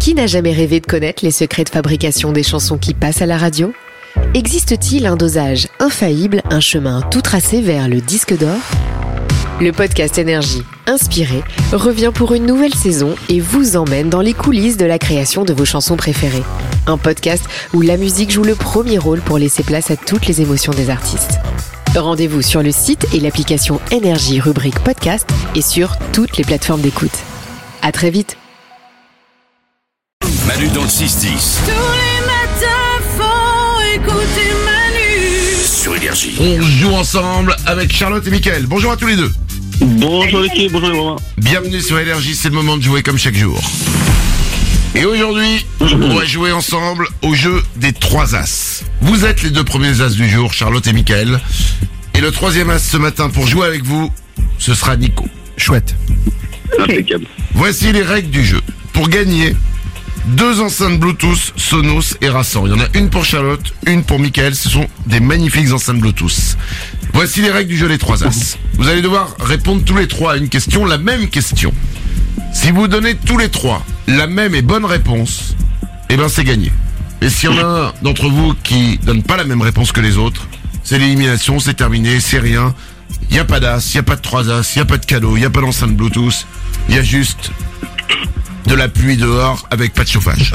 Qui n'a jamais rêvé de connaître les secrets de fabrication des chansons qui passent à la radio ? Existe-t-il un dosage infaillible, un chemin tout tracé vers le disque d'or ? Le podcast Énergie, inspiré, revient pour une nouvelle saison et vous emmène dans les coulisses de la création de vos chansons préférées. Un podcast où la musique joue le premier rôle pour laisser place à toutes les émotions des artistes. Rendez-vous sur le site et l'application Énergie rubrique podcast et sur toutes les plateformes d'écoute. À très vite. Manu dans le 6-10. Tous les matins, faut écouter Manu. Sur Énergie. On joue ensemble avec Charlotte et Mickaël. Bonjour à tous les deux. Bonjour l'équipe, bonjour les mamans. Bienvenue sur Énergie, c'est le moment de jouer comme chaque jour. Et aujourd'hui, on va jouer ensemble au jeu des 3 as. Vous êtes les 2 premiers as du jour, Charlotte et Mickaël. Et le 3e as ce matin pour jouer avec vous, ce sera Nico. Chouette. Impeccable. Voici les règles du jeu. Pour gagner, 2 enceintes Bluetooth Sonos et Rassan. Il y en a une pour Charlotte, une pour Mickaël. Ce sont des magnifiques enceintes Bluetooth. Voici les règles du jeu des 3 as. Vous allez devoir répondre tous les 3 à une question, la même question. Si vous donnez tous les 3 la même et bonne réponse, eh ben c'est gagné. Et s'il y en a un d'entre vous qui donne pas la même réponse que les autres, c'est l'élimination, c'est terminé, c'est rien. Il n'y a pas d'as, il n'y a pas de 3 as, il n'y a pas de cadeau, il n'y a pas d'enceinte Bluetooth. Il y a juste de la pluie dehors avec pas de chauffage.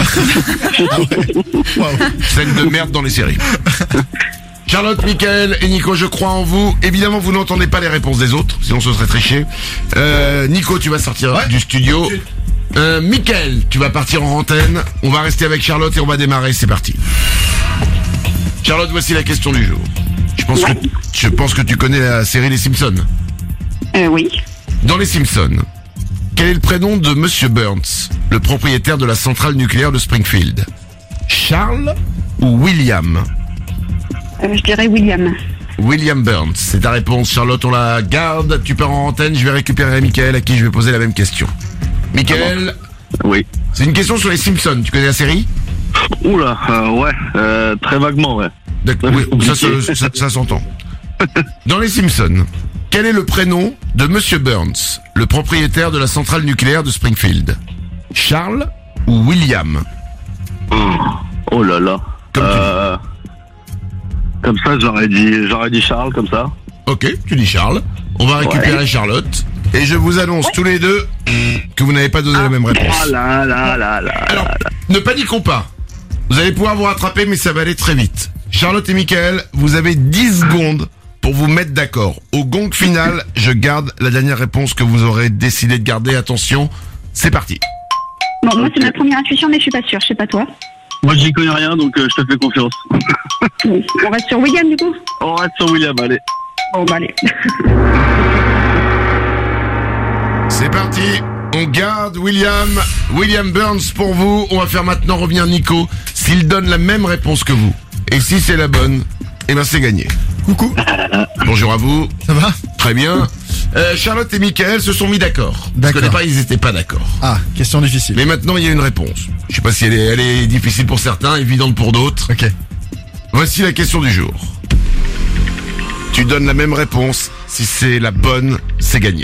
Scène de merde dans les séries. Charlotte, Mickaël et Nico, je crois en vous. Évidemment, vous n'entendez pas les réponses des autres, sinon ce serait triché. Nico, tu vas sortir du studio. Mickaël, tu vas partir en antenne. On va rester avec Charlotte et on va démarrer. C'est parti. Charlotte, voici la question du jour. Je pense que tu connais la série Les Simpsons. Oui. Dans Les Simpsons, quel est le prénom de Monsieur Burns, le propriétaire de la centrale nucléaire de Springfield ? Charles ou William ? Je dirais William. William Burns, c'est ta réponse. Charlotte, on la garde. Tu pars en antenne. Je vais récupérer Mickaël à qui je vais poser la même question. Mickaël, Oui. c'est une question sur les Simpsons. Tu connais la série ? Oula, ouais, très vaguement, ouais. D'accord, oui, ça s'entend. Dans les Simpsons, quel est le prénom de Monsieur Burns, le propriétaire de la centrale nucléaire de Springfield ? Charles ou William ? Oh là là. Comme tu Comme ça, j'aurais dit Charles, comme ça. Ok, tu dis Charles. On va récupérer Charlotte. Et je vous annonce tous les deux que vous n'avez pas donné la même réponse. Ah là là là là. Alors, ne paniquons pas. Vous allez pouvoir vous rattraper, mais ça va aller très vite. Charlotte et Mickaël, vous avez 10 secondes pour vous mettre d'accord. Au gong final, je garde la dernière réponse que vous aurez décidé de garder. Attention, c'est parti. Bon, moi, c'est ma première intuition, mais je suis pas sûre. Je sais pas toi. Moi, j'y connais rien, donc je te fais confiance. Oui. On reste sur William, du coup ? On reste sur William, allez. Bon, bah, allez. C'est parti. On garde William Burns pour vous. On va faire maintenant revenir Nico. S'il donne la même réponse que vous, et si c'est la bonne, eh ben c'est gagné. Coucou. Bonjour à vous. Ça va ? Très bien. Charlotte et Mickaël se sont mis d'accord. Parce qu'au départ, ils n'étaient pas d'accord. Ah, question difficile. Mais maintenant, il y a une réponse. Je sais pas si elle est difficile pour certains, évidente pour d'autres. Ok. Voici la question du jour. Tu donnes la même réponse. Si c'est la bonne, c'est gagné.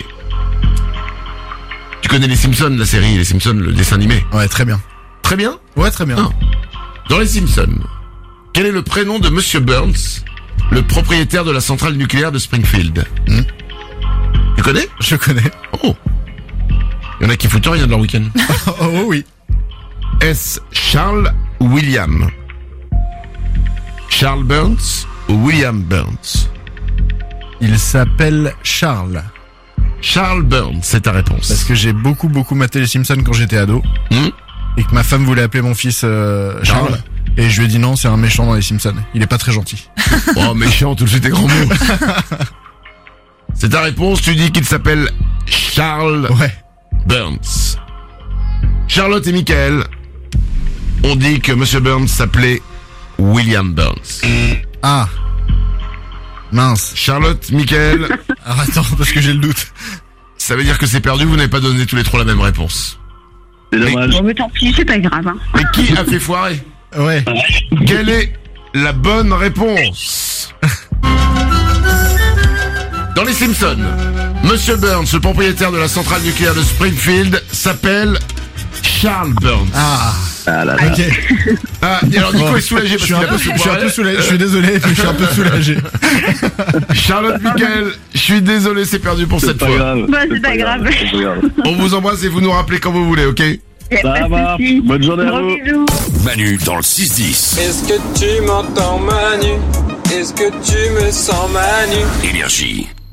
Tu connais les Simpsons, la série Les Simpsons, le dessin animé ? Ouais, très bien. Très bien. Ouais, très bien. Ah. Dans les Simpsons, quel est le prénom de Monsieur Burns, le propriétaire de la centrale nucléaire de Springfield ? Tu connais ? Je connais. Oh. Il y en a qui foutent rien de leur week-end. Oh oui. Est-ce Charles ou William ? Charles Burns ou William Burns ? Il s'appelle Charles. Charles Burns, c'est ta réponse. Parce que j'ai beaucoup maté les Simpsons quand j'étais ado. Et que ma femme voulait appeler mon fils Charles. Et je lui ai dit non, c'est un méchant dans les Simpsons. Il est pas très gentil. Oh, méchant, tout de suite, tes grands mots. C'est ta réponse, tu dis qu'il s'appelle Charles Burns. Charlotte et Mickaël ont dit que Monsieur Burns s'appelait William Burns. Ah. Mince. Charlotte, Mickaël. Alors attends, parce que j'ai le doute. Ça veut dire que c'est perdu, vous n'avez pas donné tous les 3 la même réponse. C'est dommage. Bon, mais tant pis, c'est pas grave. Hein. Mais qui a fait foirer ? Ouais. Quelle est la bonne réponse ? Dans les Simpsons, Monsieur Burns, le propriétaire de la centrale nucléaire de Springfield, s'appelle Charles Burns. Ah, Ah là là. ok. Ah, et alors Nico est soulagé parce Je suis qu'il un a pas peu, su je suis un peu parler. soulagé. Je suis désolé, mais je suis un peu soulagé. Charlotte, Michael, je suis désolé, c'est perdu pour C'est cette pas fois. grave. Bah, c'est pas grave. C'est pas grave. On vous embrasse et vous nous rappelez quand vous voulez, ok? Y a pas Ça de marche. souci. Bonne journée à Gros vous. bisous. Manu dans le 6-10. Est-ce que tu m'entends, Manu? Est-ce que tu me sens, Manu? Énergie.